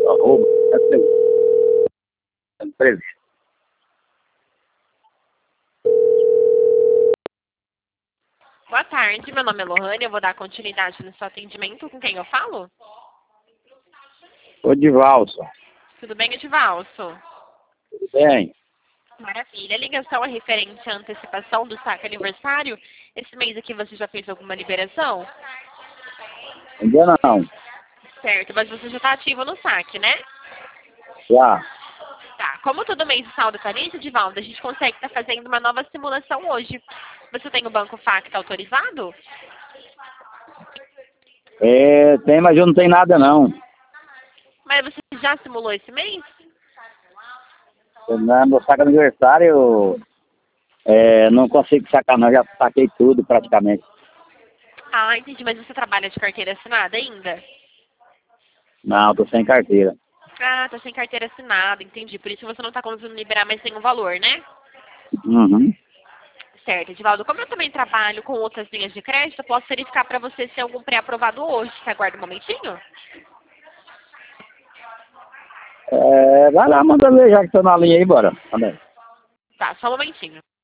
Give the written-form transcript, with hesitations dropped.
arroba, é 13. Boa tarde, meu nome é Lohane, eu vou dar continuidade no seu atendimento. Com quem eu falo? Ô, Divalso, Tudo bem, Edivalso? tudo bem? Maravilha. A ligação é referente à antecipação do saque aniversário. Esse mês aqui você já fez alguma liberação? Ainda não. Certo, mas você já está ativo no saque, né? Já. Tá. Como todo mês o saldo está liso, Edivaldo, a gente consegue estar fazendo uma nova simulação hoje. Você tem o Banco Facta autorizado? Tem, mas eu não tenho nada, não. Mas você já simulou esse mês? Meu saco aniversário, não consigo sacar, não. Já saquei tudo, praticamente. Ah, entendi. Mas você trabalha de carteira assinada ainda? Não, tô sem carteira. Ah, tá sem carteira assinada, entendi. Por isso você não tá conseguindo liberar mais nenhum valor, né? Uhum. Certo, Edivaldo. Como eu também trabalho com outras linhas de crédito, eu posso verificar para você se tem algum pré-aprovado hoje. Você aguarda um momentinho? Vai lá, manda ver, já que tô na linha aí, bora. Manda aí. Tá, só um momentinho.